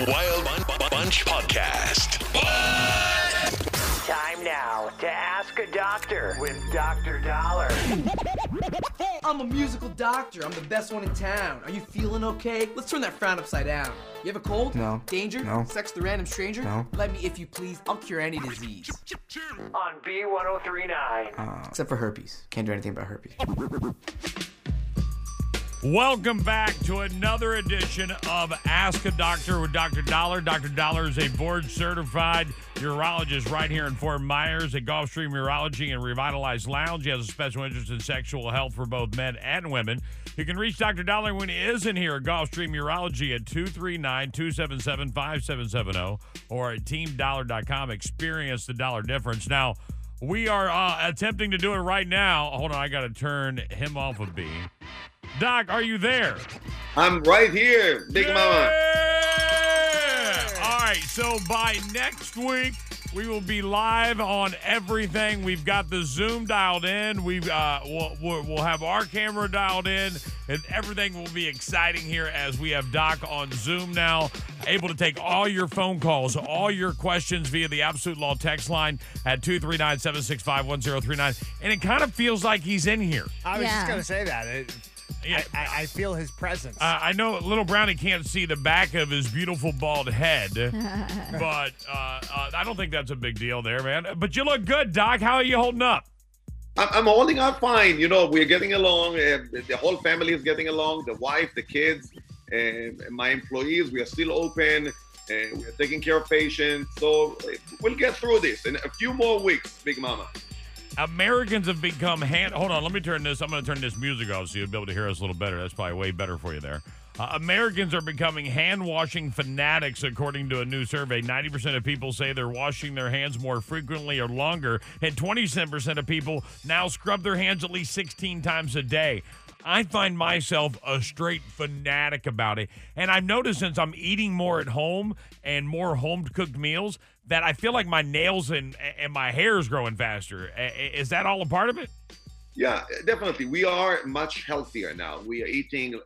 Wild Bunch Podcast. Time now to Ask a Doctor with Dr. Dollar. I'm a musical doctor. I'm the best one in town. Are you feeling okay? Let's turn that frown upside down. You have a cold? No. Danger? No. Sex with a random stranger? No. Let me, if you please. I'll cure any disease. On B1039. Except for herpes. Can't do anything about herpes. Welcome back to another edition of Ask a Doctor with Dr. Dollar. Dr. Dollar is a board-certified urologist right here in Fort Myers at Gulfstream Urology and Revitalized Lounge. He has a special interest in sexual health for both men and women. You can reach Dr. Dollar when he isn't here at Gulfstream Urology at 239-277-5770 or at teamdollar.com. Experience the dollar difference. Now, we are attempting to do it right now. Hold on, I got to turn him off of B. Doc, are you there? I'm right here, Big Mama. All right, so by next week, we will be live on everything. We've got the Zoom dialed in. We'll have our camera dialed in, and everything will be exciting here as we have Doc on Zoom now, able to take all your phone calls, all your questions via the Absolute Law text line at 239-765-1039. And it kind of feels like he's in here. I was just going to say that. Yeah. I feel his presence. I know little Brownie can't see the back of his beautiful bald head, but I don't think that's a big deal there, man. But you look good, Doc. How are you holding up? I'm holding up fine. You know, we're getting along. The whole family is getting along. The wife, the kids, and my employees. We are still open. And we are taking care of patients. So we'll get through this in a few more weeks, Big Mama. Americans have become hold on, let me turn this. I'm going to turn this music off so you'll be able to hear us a little better. That's probably way better for you there. Americans are becoming hand-washing fanatics, according to a new survey. 90% of people say they're washing their hands more frequently or longer, and 27% of people now scrub their hands at least 16 times a day. I find myself a straight fanatic about it. And I've noticed since I'm eating more at home and more home-cooked meals that I feel like my nails and my hair is growing faster. Is that all a part of it? Yeah, definitely. We are much healthier now. We are eating,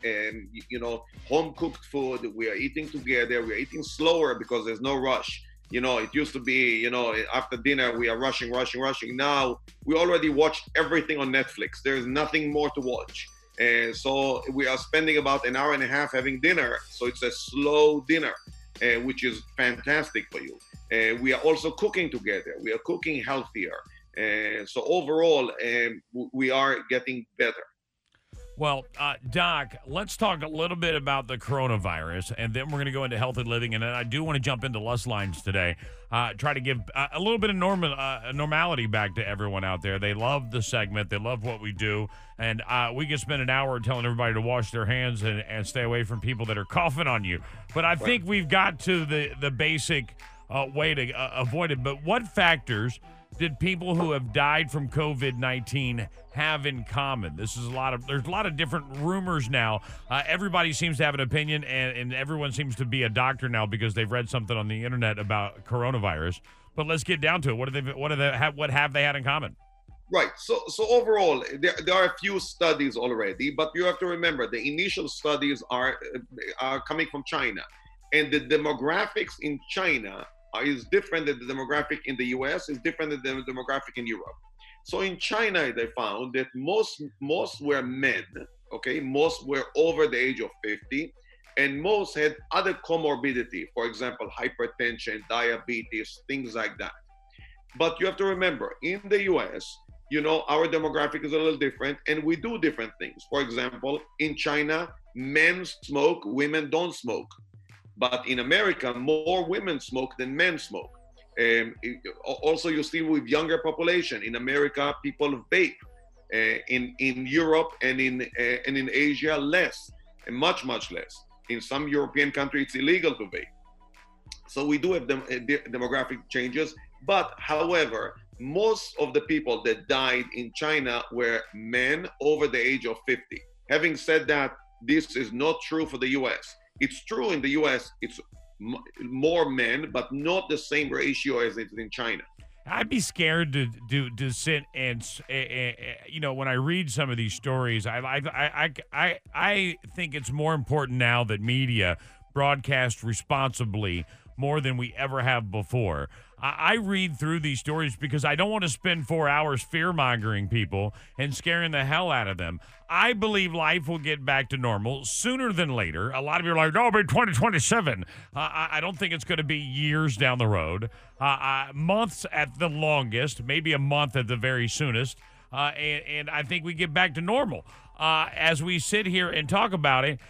home-cooked food. We are eating together. We are eating slower because there's no rush. You know, it used to be, after dinner, we are rushing. Now, we already watched everything on Netflix. There's nothing more to watch. And so we are spending about an hour and a half having dinner. So it's a slow dinner, which is fantastic for you. We are also cooking together. We are cooking healthier. So overall, we are getting better. Well, Doc, let's talk a little bit about the coronavirus, and then we're going to go into healthy living. And then I do want to jump into Lust Lines today, try to give a little bit of normality back to everyone out there. They love the segment. They love what we do. And we can spend an hour telling everybody to wash their hands and stay away from people that are coughing on you. But I think we've got to the basic way to avoid it. But what factors did people who have died from COVID-19 have in common? There's a lot of different rumors now. Everybody seems to have an opinion, and everyone seems to be a doctor now because they've read something on the internet about coronavirus. But let's get down to it. What have they had in common? Right. So overall, there are a few studies already, but you have to remember the initial studies are coming from China, and the demographics in China is different than the demographic in the US, is different than the demographic in Europe. So in China, they found that most were men, okay? Most were over the age of 50, and most had other comorbidity, for example, hypertension, diabetes, things like that. But you have to remember, in the US, our demographic is a little different, and we do different things. For example, in China, men smoke, women don't smoke. But in America, more women smoke than men smoke. Also, you see with younger population in America, people vape. In Europe and in Asia, less, and much less. In some European countries, it's illegal to vape. So we do have demographic changes. But however, most of the people that died in China were men over the age of 50. Having said that, this is not true for the US. It's true in the US, it's more men, but not the same ratio as it's in China. I'd be scared to sit and when I read some of these stories, I think it's more important now that media broadcast responsibly more than we ever have before. I read through these stories because I don't want to spend 4 hours fear-mongering people and scaring the hell out of them. I believe life will get back to normal sooner than later. A lot of you are like, no, it'll be 2027. I don't think it's going to be years down the road. Months at the longest, maybe a month at the very soonest. And I think we get back to normal. As we sit here and talk about it,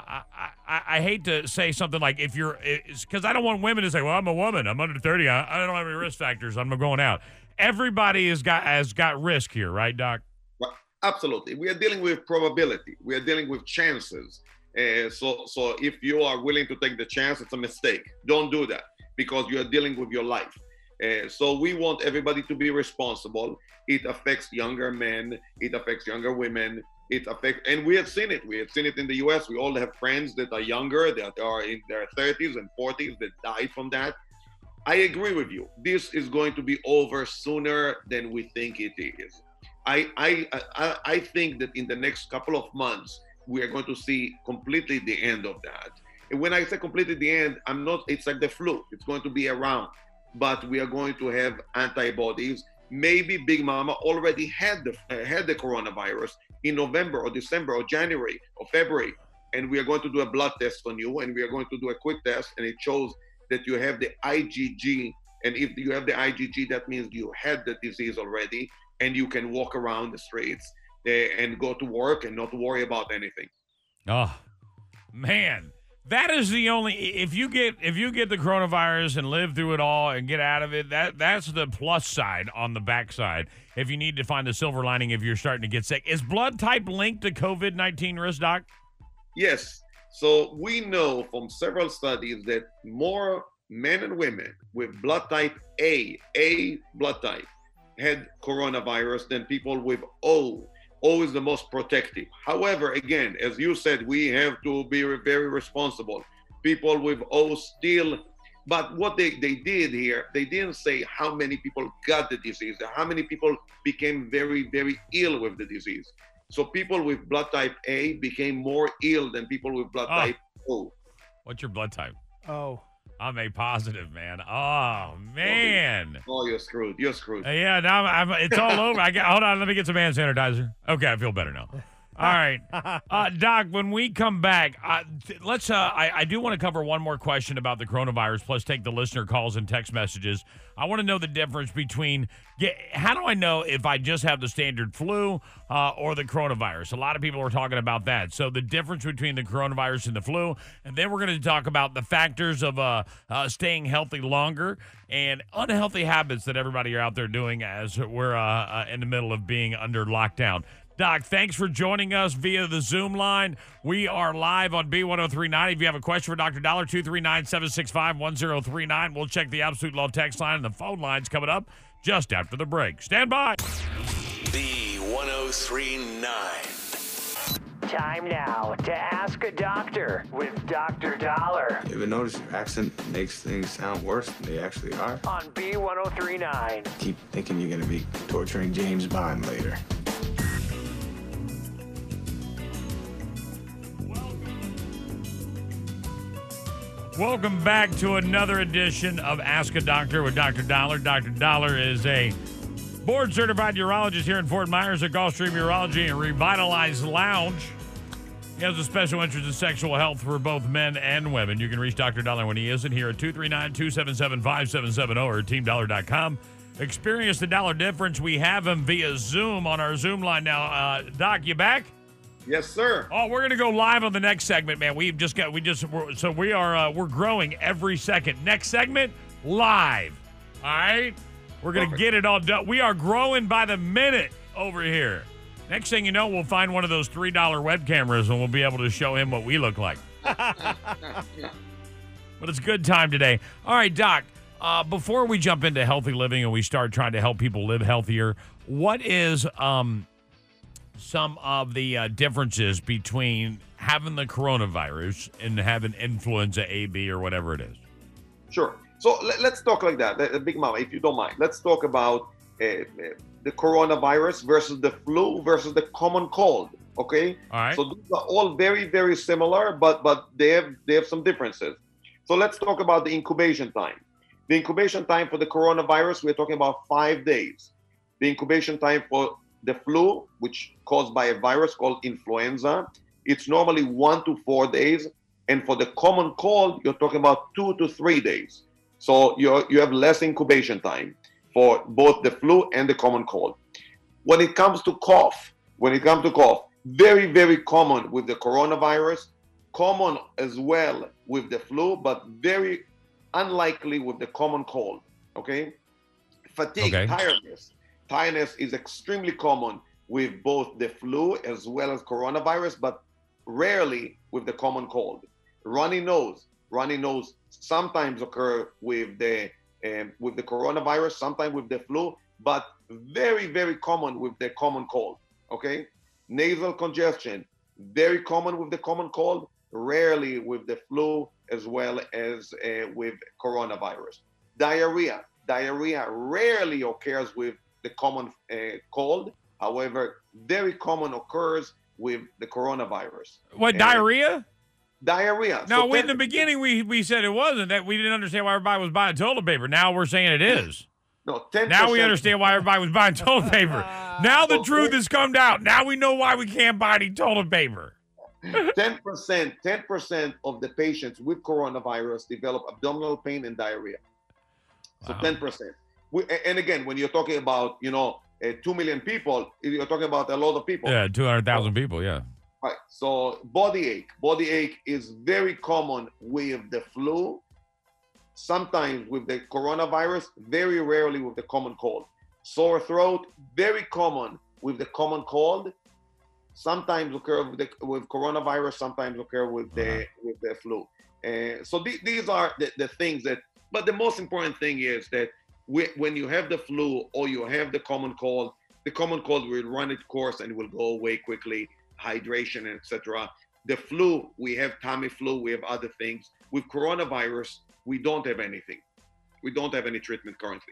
I hate to say something like because I don't want women to say, well, I'm a woman, I'm under 30, I don't have any risk factors, I'm going out. Everybody has got risk here, right, Doc? Well, absolutely. We are dealing with probability. We are dealing with chances. So if you are willing to take the chance, it's a mistake. Don't do that because you are dealing with your life. So we want everybody to be responsible. It affects younger men. It affects younger women. And we have seen it. We have seen it in the U.S. We all have friends that are younger, that are in their 30s and 40s that died from that. I agree with you. This is going to be over sooner than we think it is. I think that in the next couple of months, we are going to see completely the end of that. And when I say completely the end, it's like the flu. It's going to be around, but we are going to have antibodies. Maybe Big Mama already had the coronavirus in November or December or January or February, and we are going to do a blood test on you, and we are going to do a quick test, and it shows that you have the IgG, and if you have the IgG, that means you had the disease already, and you can walk around the streets and go to work and not worry about anything. Oh, man. That is the only if you get the coronavirus and live through it all and get out of it, that's the plus side on the backside. If you need to find the silver lining if you're starting to get sick. Is blood type linked to COVID-19 risk, Doc? Yes. So we know from several studies that more men and women with blood type A blood type, had coronavirus than people with O. O is the most protective. However, again, as you said, we have to be very responsible. People with O still, but what they did here, they didn't say how many people got the disease, how many people became very, very ill with the disease. So people with blood type A became more ill than people with blood type O. What's your blood type? Oh. I'm A positive, man. Oh, man. Oh, you're screwed. You're screwed. Yeah, now it's all over. Hold on, let me get some hand sanitizer. Okay, I feel better now. All right. Doc, when we come back, let's. I do want to cover one more question about the coronavirus, plus take the listener calls and text messages. I want to know the difference between, how do I know if I just have the standard flu or the coronavirus? A lot of people are talking about that. So the difference between the coronavirus and the flu. And then we're going to talk about the factors of staying healthy longer and unhealthy habits that everybody are out there doing as we're in the middle of being under lockdown. Doc, thanks for joining us via the Zoom line. We are live on B1039. If you have a question for Dr. Dollar, 239-765-1039. We'll check the Absolute Love text line and the phone lines coming up just after the break. Stand by. B1039. Time now to Ask a Doctor with Dr. Dollar You ever notice your accent makes things sound worse than they actually are? on B1039. Keep thinking you're going to be torturing James Bond later. Welcome back to another edition of Ask a Doctor with Dr. Dollar. Dr. Dollar is a board-certified urologist here in Fort Myers at Gulfstream Urology and Revitalized Lounge. He has a special interest in sexual health for both men and women. You can reach Dr. Dollar when he isn't here at 239-277-5770 or teamdollar.com. Experience the dollar difference. We have him via Zoom on our Zoom line now. Doc, you back? Yes, sir. Oh, we're gonna go live on the next segment, man. We're growing every second. Next segment, live. All right, we're gonna get it all done. We are growing by the minute over here. Next thing you know, we'll find one of those $3 web cameras and we'll be able to show him what we look like. But it's a good time today. All right, Doc. Before we jump into healthy living and we start trying to help people live healthier, what is some of the differences between having the coronavirus and having influenza A, B, or whatever it is? Sure. So let's talk like that. Big Mama, if you don't mind, let's talk about the coronavirus versus the flu versus the common cold. Okay. All right. So these are all very, very similar, but they have some differences. So let's talk about the incubation time. The incubation time for the coronavirus, we're talking about 5 days. The incubation time for the flu, which caused by a virus called influenza, it's normally 1 to 4 days. And for the common cold, you're talking about 2 to 3 days. So you have less incubation time for both the flu and the common cold. When it comes to cough, very, very common with the coronavirus, common as well with the flu, but very unlikely with the common cold, okay? Fatigue, tiredness is extremely common with both the flu as well as coronavirus, but rarely with the common cold. Runny nose sometimes occur with the coronavirus, sometimes with the flu, but very, very common with the common cold, okay? Nasal congestion, very common with the common cold, rarely with the flu as well as with coronavirus. Diarrhea rarely occurs with the common cold. However, very common occurs with the coronavirus. What, diarrhea? Diarrhea. No, So in the beginning we said it wasn't. That we didn't understand why everybody was buying toilet paper. Now we're saying it is. No, 10%. Now we understand why everybody was buying toilet paper. Now the truth has come out. Now we know why we can't buy any toilet paper. 10% of the patients with coronavirus develop abdominal pain and diarrhea. So Wow. 10%. And again, when you're talking about 2 million people, you're talking about a lot of people. Yeah, 200,000 people. Yeah. Right. So body ache is very common with the flu, sometimes with the coronavirus, very rarely with the common cold. Sore throat, very common with the common cold, sometimes occur with coronavirus, sometimes occur with the flu. So these are the things that, but the most important thing is that when you have the flu or you have the common cold will run its course and will go away quickly. Hydration, etc. The flu, we have Tamiflu, we have other things. With coronavirus, we don't have anything. We don't have any treatment currently.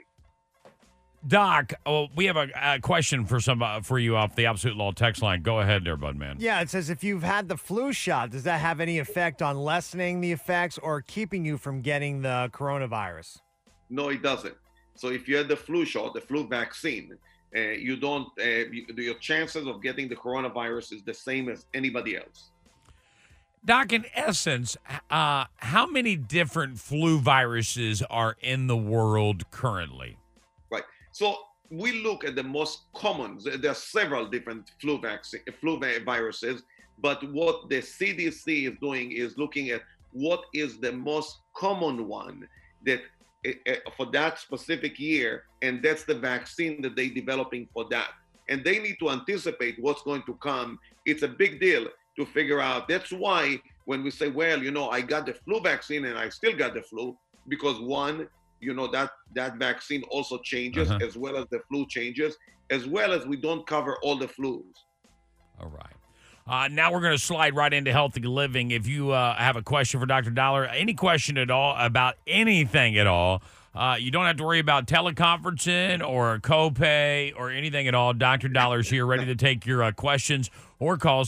Doc, we have a question for you off the Absolute Law text line. Go ahead there, bud man. Yeah, it says if you've had the flu shot, does that have any effect on lessening the effects or keeping you from getting the coronavirus? No, it doesn't. So if you had the flu shot, the flu vaccine, you don't. Your chances of getting the coronavirus is the same as anybody else. Doc, in essence, how many different flu viruses are in the world currently? Right. So we look at the most common. There are several different flu viruses, but what the CDC is doing is looking at what is the most common one that for that specific year, and that's the vaccine that they're developing for that. And they need to anticipate what's going to come. It's a big deal to figure out. That's why when we say, well, I got the flu vaccine and I still got the flu, because one, that vaccine also changes as well as the flu changes, as well as we don't cover all the flus. All right. Now we're going to slide right into healthy living. If you have a question for Dr. Dollar, any question at all about anything at all, you don't have to worry about teleconferencing or a copay or anything at all. Dr. Dollar's here ready to take your questions or calls,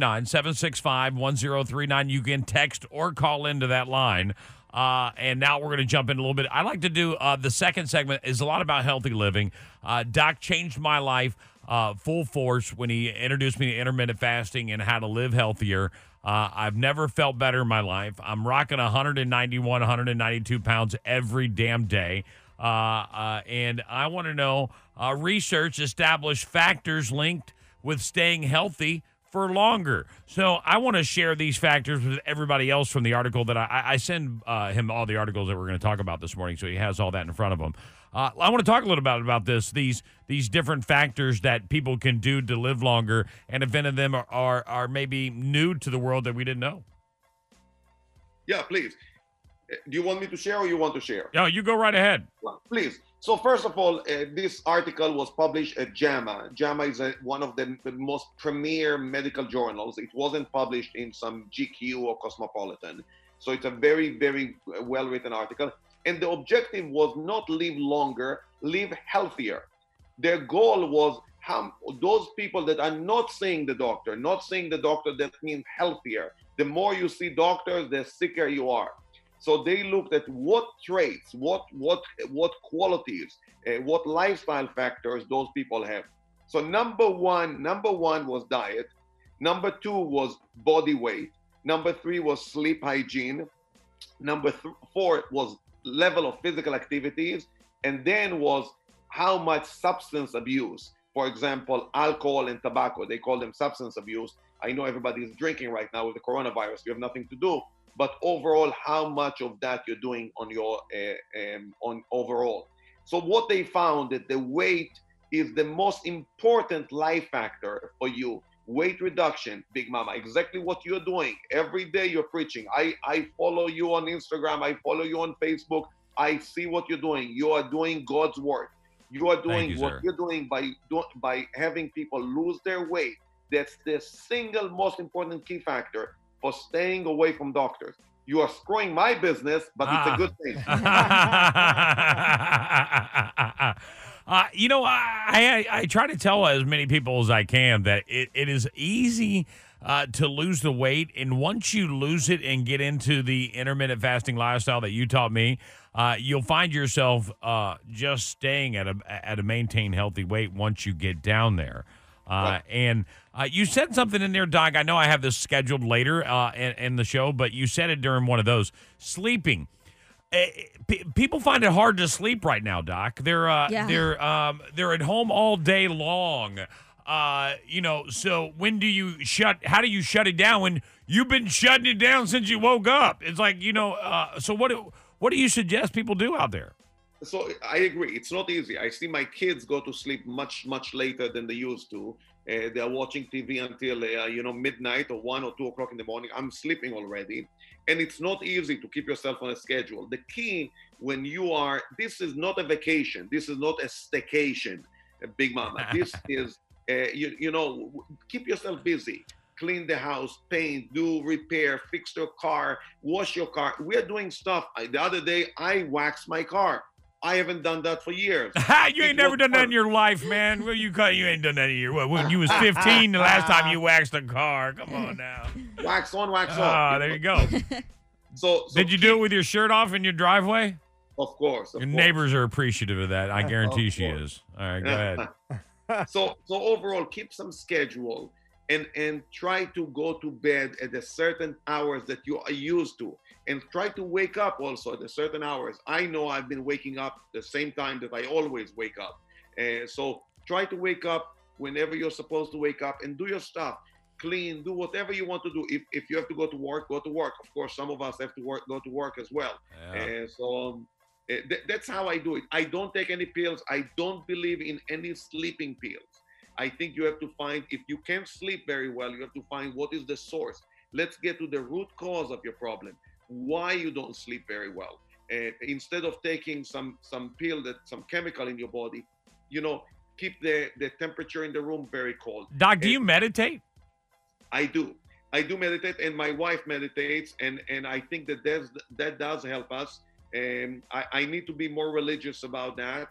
239-765-1039. You can text or call into that line. And now we're going to jump in a little bit. I like to do the second segment is a lot about healthy living. Doc changed my life full force when he introduced me to intermittent fasting and how to live healthier. I've never felt better in my life. I'm rocking 191, 192 pounds every damn day. And I want to know, research established factors linked with staying healthy for longer. So I want to share these factors with everybody else from the article that I send him all the articles that we're going to talk about this morning, so he has all that in front of him. I want to talk a little bit about these different factors that people can do to live longer, and if any of them are maybe new to the world that we didn't know. Yeah, please. Do you want me to share or you want to share? No, you go right ahead. Well, please. So first of all, this article was published at JAMA. JAMA is one of the most premier medical journals. It wasn't published in some GQ or Cosmopolitan. So it's a very, very well-written article. And the objective was not live longer, live healthier. Their goal was how those people that are not seeing the doctor, that means healthier. The more you see doctors, the sicker you are. So they looked at what traits, what qualities, what lifestyle factors those people have. So number one was diet. Number 2 was body weight. Number 3 was sleep hygiene. Number 4 was level of physical activities. And then was how much substance abuse. For example, alcohol and tobacco, they call them substance abuse. I know everybody is drinking right now with the coronavirus. You have nothing to do. But overall, how much of that you're doing on your on overall. So what they found that the weight is the most important life factor for you. Weight reduction, Big Mama, exactly what you're doing. Every day you're preaching. I follow you on Instagram. I follow you on Facebook. I see what you're doing. You are doing God's work. You are doing you're doing by having people lose their weight. That's the single most important key factor for staying away from doctors. You are screwing my business, but it's a good thing. I try to tell as many people as I can that it is easy to lose the weight. And once you lose it and get into the intermittent fasting lifestyle that you taught me, you'll find yourself just staying at a maintained healthy weight once you get down there. And you said something in there, Doc. I know I have this scheduled later in the show, but you said it during one of those. Sleeping. People find it hard to sleep right now, Doc. They're at home all day long. So when do you how do you shut it down when you've been shutting it down since you woke up? It's like, so what do you suggest people do out there? So I agree. It's not easy. I see my kids go to sleep much, much later than they used to. They're watching TV until, midnight or 1 or 2 o'clock in the morning. I'm sleeping already. And it's not easy to keep yourself on a schedule. The key when this is not a vacation. This is not a staycation, Big Mama. This is, keep yourself busy. Clean the house, paint, do repair, fix your car, wash your car. We're doing stuff. The other day, I waxed my car. I haven't done that for years. You ain't never done that in your life, man. Well, you ain't done that in your when you was 15 the last time you waxed a car. Come on now. Wax on, wax off. There you go. So did you do it with your shirt off in your driveway? Of course. Your neighbors are appreciative of that. I guarantee she is. All right, go ahead. So overall, keep some schedule and try to go to bed at the certain hours that you are used to. And try to wake up also at a certain hours. I know I've been waking up the same time that I always wake up. So try to wake up whenever you're supposed to wake up and do your stuff. Clean, do whatever you want to do. If you have to go to work, go to work. Of course, some of us have to go to work as well. Yeah. That's how I do it. I don't take any pills. I don't believe in any sleeping pills. I think you have to find, if you can't sleep very well, you have to find what is the source. Let's get to the root cause of your problem. Why you don't sleep very well. Instead of taking some pill, some chemical in your body, keep the temperature in the room very cold. Doc, do you meditate? I do meditate, and my wife meditates, and I think that does help us. I need to be more religious about that.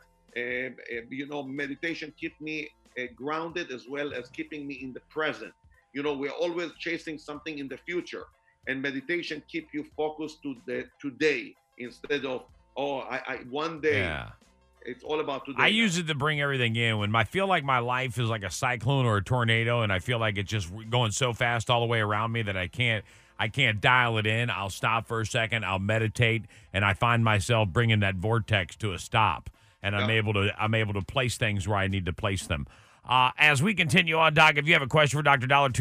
Meditation keeps me grounded as well as keeping me in the present. We're always chasing something in the future. And meditation keep you focused to the today instead of one day. Yeah. It's all about today. I use it to bring everything in when I feel like my life is like a cyclone or a tornado, and I feel like it's just going so fast all the way around me that I can't dial it in. I'll stop for a second. I'll meditate, and I find myself bringing that vortex to a stop, and I'm able to place things where I need to place them. As we continue on, Doc, if you have a question for Dr. Dollar,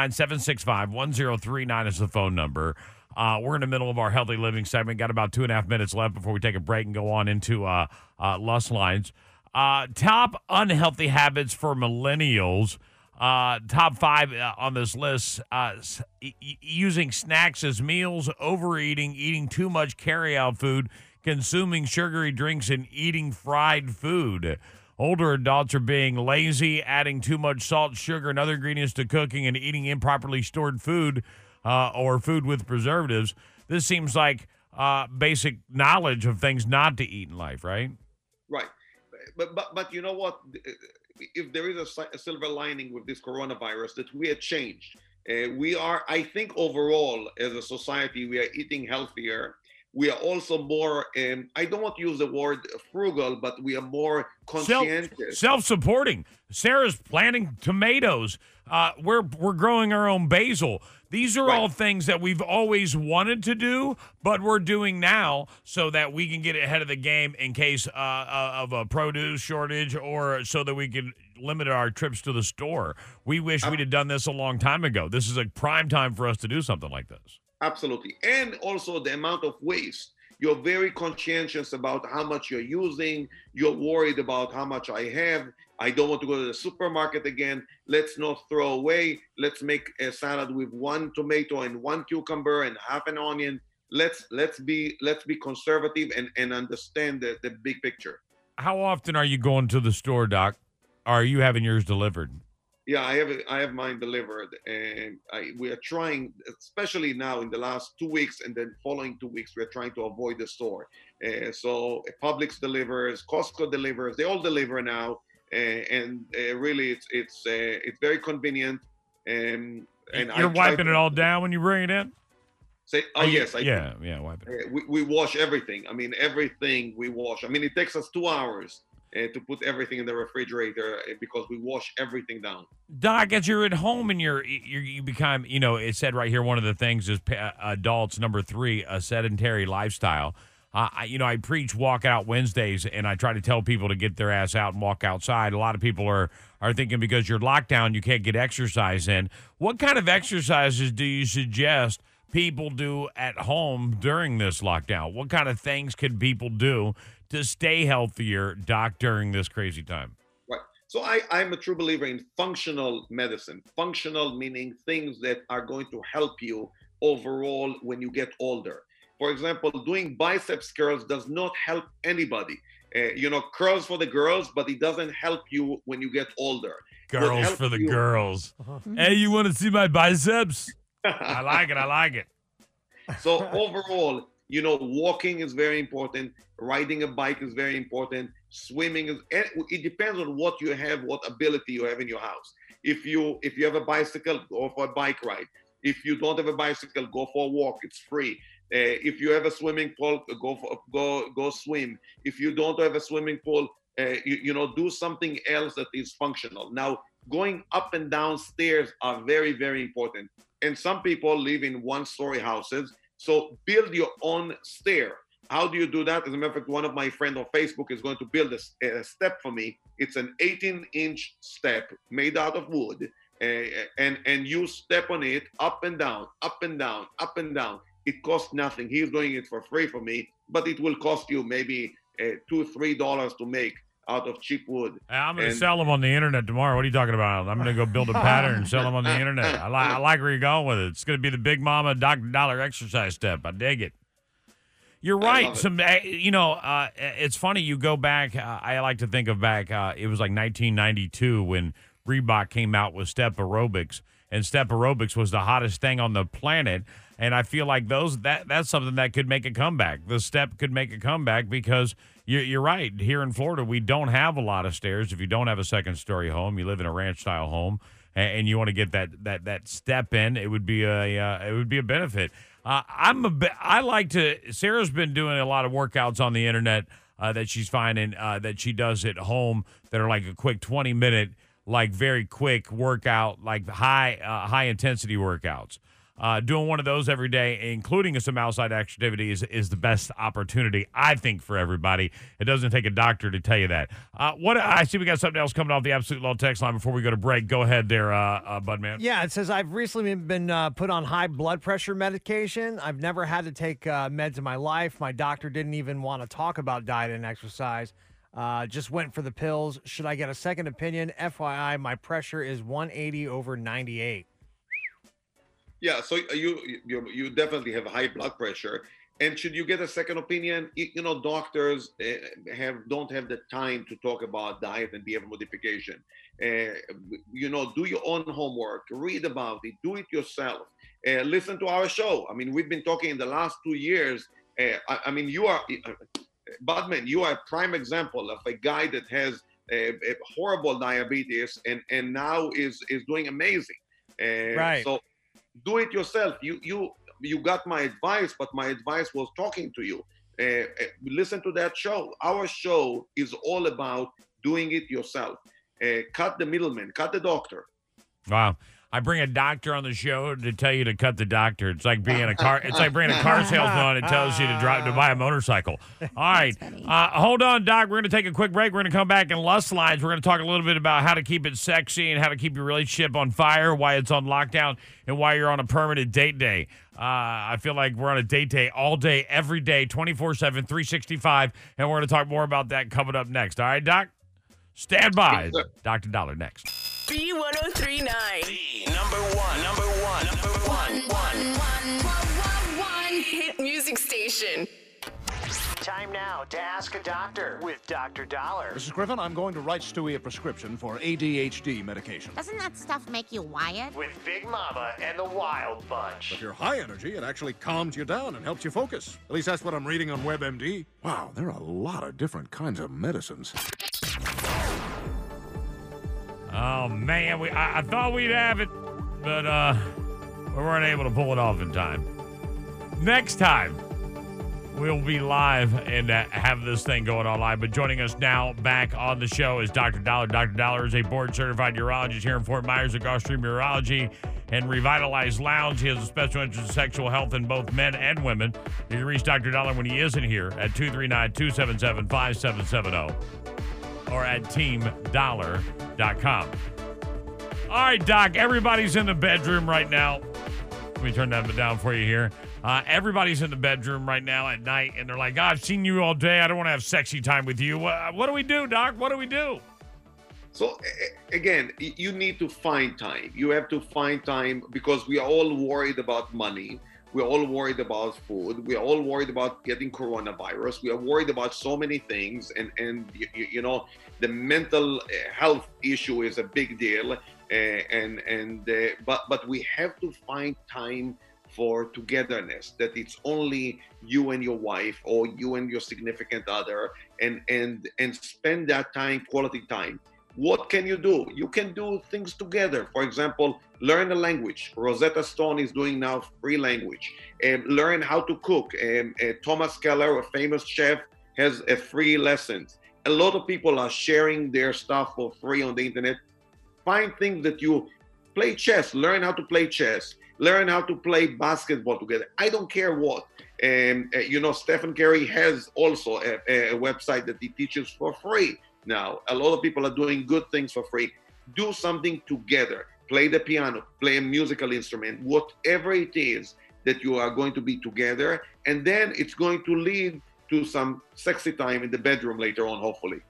239-765-1039 is the phone number. We're in the middle of our healthy living segment. Got about 2.5 minutes left before we take a break and go on into Lust Lines. Top unhealthy habits for millennials. Top 5 on this list. Using snacks as meals, overeating, eating too much carryout food, consuming sugary drinks, and eating fried food. Older adults are being lazy, adding too much salt, sugar, and other ingredients to cooking, and eating improperly stored food or food with preservatives. This seems like basic knowledge of things not to eat in life, right? Right. But you know what? if there is a silver lining with this coronavirus, that we have changed. We are, I think, overall as a society, we are eating healthier. We are also more, I don't want to use the word frugal, but we are more conscientious. Self-supporting. Sarah's planting tomatoes. We're growing our own basil. These are all things that we've always wanted to do, but we're doing now so that we can get ahead of the game in case of a produce shortage, or so that we can limit our trips to the store. We wish we'd have done this a long time ago. This is a prime time for us to do something like this. Absolutely. And also the amount of waste. You're very conscientious about how much you're using. You're worried about how much I have. I don't want to go to the supermarket again. Let's not throw away. Let's make a salad with 1 tomato and 1 cucumber and half an onion. Let's be conservative and understand the big picture. How often are you going to the store, Doc? Are you having yours delivered? Yeah, I have mine delivered, and we are trying, especially now in the last 2 weeks and then following 2 weeks, we're trying to avoid the store. So Publix delivers, Costco delivers, they all deliver now, and really it's very convenient. And you're wiping it all down when you bring it in? Yes, yeah, wipe it. We wash everything. I mean, everything we wash. I mean, it takes us 2 hours. To put everything in the refrigerator because we wash everything down. Doc, as you're at home and you become, it said right here, one of the things is adults, number 3, a sedentary lifestyle. I preach Walk Out Wednesdays, and I try to tell people to get their ass out and walk outside. A lot of people are thinking because you're locked down, you can't get exercise in. What kind of exercises do you suggest people do at home during this lockdown? What kind of things can people do to stay healthier, Doc, during this crazy time? Right. So I'm a true believer in functional medicine. Functional meaning things that are going to help you overall when you get older. For example, doing biceps curls does not help anybody. Curls for the girls, but it doesn't help you when you get older. Girls for the girls. Hey, you want to see my biceps? I like it. So overall, walking is very important. Riding a bike is very important. Swimming it depends on what you have, what ability you have in your house. If you have a bicycle, go for a bike ride. If you don't have a bicycle, go for a walk. It's free. If you have a swimming pool, go swim. If you don't have a swimming pool, do something else that is functional. Now, going up and down stairs are very, very important. And some people live in 1-story houses. So build your own stair. How do you do that? As a matter of fact, one of my friends on Facebook is going to build a step for me. It's an 18-inch step made out of wood. And you step on it up and down, up and down, up and down. It costs nothing. He's doing it for free for me, but it will cost you maybe $2-3 to make out of cheap wood. I'm going to sell them on the internet tomorrow. What are you talking about? I'm going to go build a pattern and sell them on the internet. I like where you're going with it. It's going to be the Big Mama Dr. Dollar exercise step. I dig it. You're right. It's funny. You go back. I like to think of back. It was like 1992 when Reebok came out with Step Aerobics, and Step Aerobics was the hottest thing on the planet. And I feel like that's something that could make a comeback. The step could make a comeback because you're right. Here in Florida, we don't have a lot of stairs. If you don't have a second-story home, you live in a ranch-style home, and you want to get that step in, it would be a benefit. Sarah's been doing a lot of workouts on the internet that she's finding that she does at home that are like a quick 20-minute, like very quick workout, like high intensity workouts. Doing one of those every day, including some outside activity, is the best opportunity, I think, for everybody. It doesn't take a doctor to tell you that. I see we got something else coming off the Absolute Law text line before we go to break. Go ahead there, Budman. Yeah, it says, I've recently been put on high blood pressure medication. I've never had to take meds in my life. My doctor didn't even want to talk about diet and exercise. Just went for the pills. Should I get a second opinion? FYI, my pressure is 180/98. Yeah, so you definitely have high blood pressure, and should you get a second opinion? Doctors don't have the time to talk about diet and behavior modification. Do your own homework, read about it, do it yourself. Listen to our show. I mean, we've been talking in the last 2 years. You are, Budman, you are a prime example of a guy that has horrible diabetes, and now is doing amazing. Right. So do it yourself. You got my advice, but my advice was talking to you. Listen to that show. Our show is all about doing it yourself. Cut the middleman, cut the doctor. Wow. I bring a doctor on the show to tell you to cut the doctor. It's like being a car. It's like bringing a car salesman on and tells you to buy a motorcycle. All right, hold on, Doc. We're going to take a quick break. We're going to come back in Lust Lines. We're going to talk a little bit about how to keep it sexy and how to keep your relationship on fire, why it's on lockdown, and why you're on a permanent date day. I feel like we're on a date day all day, every day, 24/7, 365, and we're going to talk more about that coming up next. All right, Doc? Stand by. Dr. Dollar next. The B1039. number one Hit music station. Time now to Ask a Doctor with Dr. Dollar. Mrs. Griffin, I'm going to write Stewie a prescription for ADHD medication. Doesn't that stuff make you wired? With Big Mama and the Wild Bunch. If you're high energy, it actually calms you down and helps you focus. At least that's what I'm reading on WebMD. Wow, there are a lot of different kinds of medicines. Oh, man. I thought we'd have it, but we weren't able to pull it off in time. Next time, we'll be live and have this thing going on live. But joining us now back on the show is Dr. Dollar. Dr. Dollar is a board-certified urologist here in Fort Myers at Gulfstream Urology and Revitalized Lounge. He has a special interest in sexual health in both men and women. You can reach Dr. Dollar when he isn't here at 239-277-5770 or at teamdollar.com. All right, Doc, everybody's in the bedroom right now. Let me turn that down for you here. Everybody's in the bedroom right now at night, and they're like, God, I've seen you all day. I don't want to have sexy time with you. What do we do, Doc? What do we do? So again, you need to find time. You have to find time because we are all worried about money. We're all worried about food. We're all worried about getting coronavirus. We are worried about so many things. And you know, the mental health issue is a big deal. But we have to find time for togetherness, that it's only you and your wife or you and your significant other, and spend that time, quality time. What can you do? You can do things together. For example, learn a language. Rosetta Stone is doing now free language. Learn how to cook. Thomas Keller, a famous chef, has a free lessons. A lot of people are sharing their stuff for free on the internet. Find things that you play chess. Learn how to play chess. Learn how to play basketball together. I don't care what. You know, Stephen Curry has also a website that he teaches for free. Now, a lot of people are doing good things for free. Do something together. Play the piano, play a musical instrument, whatever it is that you are going to be together. And then it's going to lead to some sexy time in the bedroom later on, hopefully.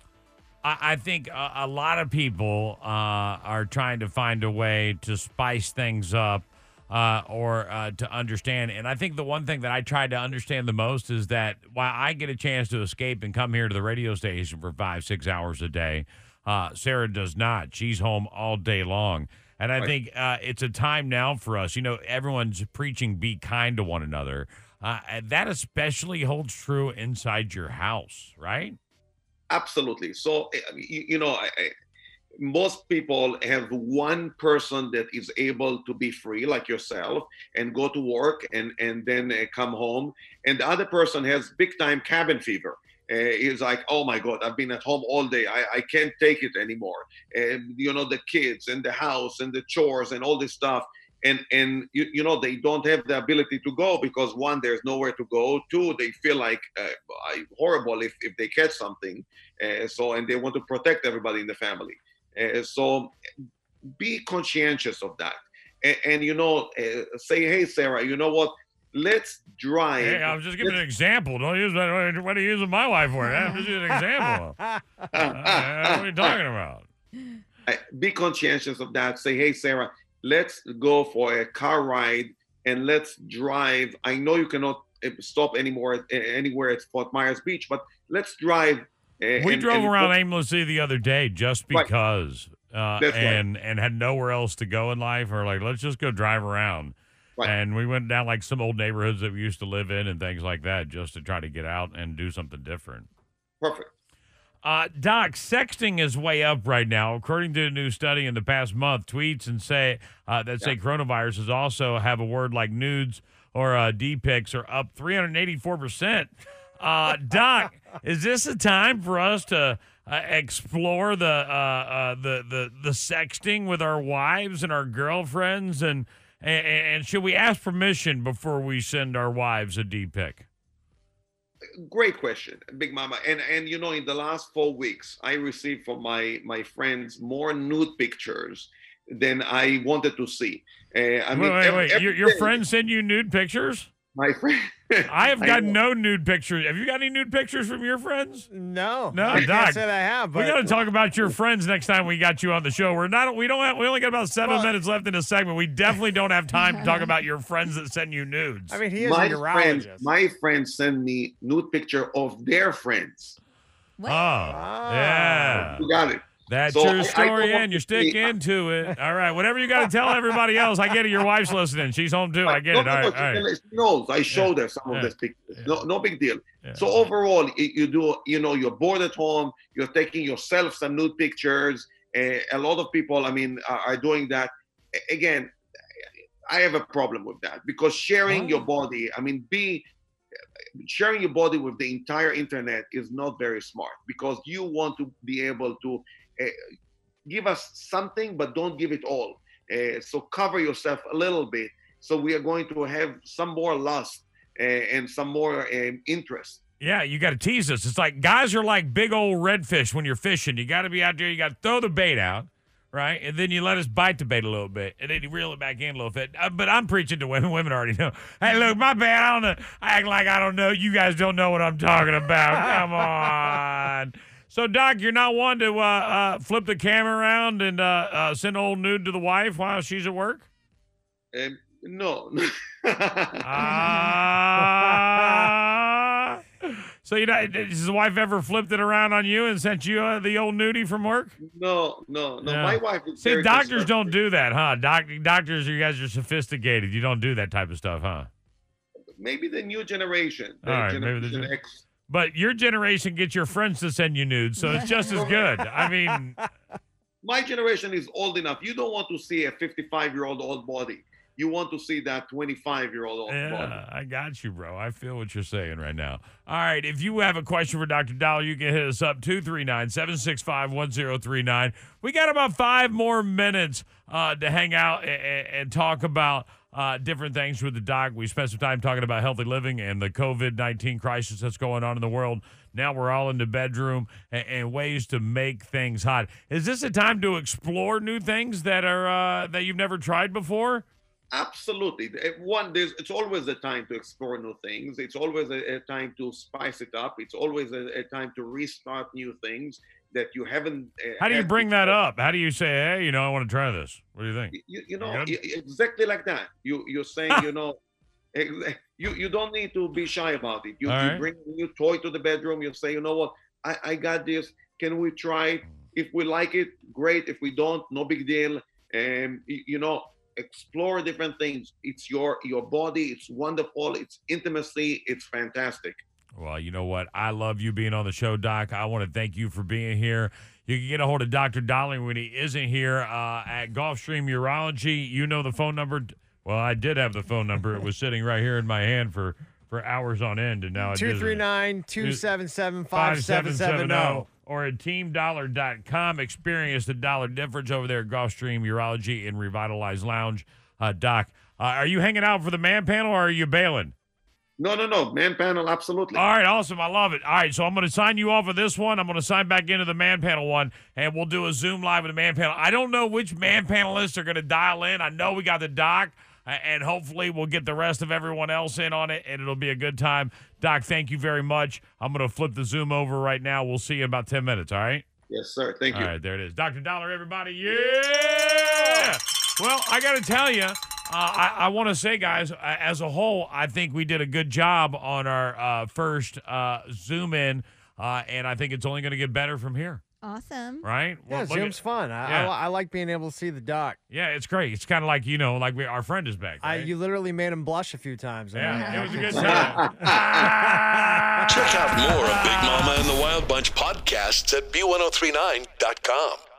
I think a lot of people are trying to find a way to spice things up or to understand. And I think the one thing that I try to understand the most is that while I get a chance to escape and come here to the radio station for 5-6 hours a day, Sarah does not. She's home all day long. And I think it's a time now for us. You know, everyone's preaching be kind to one another. And that especially holds true inside your house, right? Absolutely. So, you know, most people have one person that is able to be free, like yourself, and go to work and then come home. And the other person has big time cabin fever. He's like, oh my God, I've been at home all day. I can't take it anymore. And, you know, the kids and the house and the chores and all this stuff. And you know, they don't have the ability to go because one, there's nowhere to go. Two, they feel like horrible if they catch something. And they want to protect everybody in the family. So be conscientious of that. And you know, say, hey, Sarah, you know what? Let's drive. Hey, I was just giving an example. Don't use that. What are you using my wife for? I'm just using an example. What are you talking about? Be conscientious of that. Say, hey, Sarah, let's go for a ride and let's drive. I know you cannot stop anymore anywhere at Fort Myers Beach, but let's drive. We drove around aimlessly the other day just because, and had nowhere else to go in life. Or like, let's just go drive around. Right. And we went down like some old neighborhoods that we used to live in and things like that just to try to get out and do something different. Perfect. Doc, sexting is way up right now. According to a new study in the past month, tweets and say coronavirus is also have a word like nudes or D-pics are up 384%. Doc, is this a time for us to explore the sexting with our wives and our girlfriends, and should we ask permission before we send our wives a D-pic? Great question, Big Mama. And you know, in the last 4 weeks, I received from my friends more nude pictures than I wanted to see. Wait. Your friends send you nude pictures? My friend. I have got no nude pictures. Have you got any nude pictures from your friends? No. No, I Doc. can't say that I have. But We got to talk about your friends next time we got you on the show. We only got about 7 minutes left in the segment. We definitely don't have time to talk about your friends that send you nudes. I mean, he is a urologist. My friends send me nude picture of their friends. Oh, yeah. You got it. That's So your story, and you stick into it. All right, whatever you got to tell everybody else. I get it. Your wife's listening. She's home too. I get it. All right. She knows. I showed her some of these pictures. No big deal. So overall, you're bored at home. You're taking yourself some nude pictures. A lot of people, are doing that. Again, I have a problem with that because sharing your body, sharing your body with the entire internet is not very smart because you want to be able to give us something, but don't give it all. So cover yourself a little bit. So we are going to have some more lust and some more interest. Yeah, you got to tease us. It's like guys are like big old redfish when you're fishing. You got to be out there. You got to throw the bait out, right? And then you let us bite the bait a little bit, and then you reel it back in a little bit. But I'm preaching to women. Women already know. Hey, look, my bad. I don't know. I act like I don't know. You guys don't know what I'm talking about. Come on. So, Doc, you're not one to flip the camera around and send an old nude to the wife while she's at work? No. So, has the wife ever flipped it around on you and sent you the old nudie from work? No. My wife is See, doctors don't do that, huh? Doctors, you guys are sophisticated. You don't do that type of stuff, huh? Maybe the new generation. All right, Generation X. But your generation gets your friends to send you nudes, so it's just as good. My generation is old enough. You don't want to see a 55-year-old old body. You want to see that 25-year-old old body. Yeah, I got you, bro. I feel what you're saying right now. All right, if you have a question for Dr. Dollar, you can hit us up, 239-765-1039. We got about 5 more minutes to hang out and talk about different things with the doc. We spent some time talking about healthy living and the COVID-19 crisis that's going on in the world. Now we're all in the bedroom and ways to make things hot. Is this a time to explore new things that are that you've never tried before? Absolutely. It's always a time to explore new things. It's always a time to spice it up. It's always a time to restart new things that you haven't. How do you bring that up? How do you say, hey, I want to try this? What do you think? Exactly like that. You're saying, you don't need to be shy about it. You bring a new toy to the bedroom. You say, you know what? I got this. Can we try it? If we like it, great. If we don't, no big deal. And explore different things. It's your body. It's wonderful. It's intimacy. It's fantastic. Well, you know what? I love you being on the show, Doc. I want to thank you for being here. You can get a hold of Dr. Dolly when he isn't here at Gulfstream Urology. You know the phone number. Well, I did have the phone number. It was sitting right here in my hand for hours on end, and now it is 239-277-5770. Or at teamdollar.com. Experience the dollar difference over there at Gulfstream Urology in Revitalized Lounge. Doc, are you hanging out for the man panel, or are you bailing? No. Man panel, absolutely. All right, awesome. I love it. All right, so I'm going to sign you off of this one. I'm going to sign back into the man panel one, and we'll do a Zoom live with the man panel. I don't know which man panelists are going to dial in. I know we got the doc, and hopefully we'll get the rest of everyone else in on it, and it'll be a good time. Doc, thank you very much. I'm going to flip the Zoom over right now. We'll see you in about 10 minutes, all right? Yes, sir. Thank you. All right, there it is. Dr. Dollar, everybody. Yeah! Well, I got to tell you, I want to say, guys, as a whole, I think we did a good job on our first Zoom in, and I think it's only going to get better from here. Awesome. Right? Yeah, Look Zoom's at- fun. Yeah. I like being able to see the doc. Yeah, it's great. It's kind of like, our friend is back. Right? You literally made him blush a few times. Yeah, it was a good time. time. Check out more of Big Mama and the Wild Bunch podcasts at B1039.com.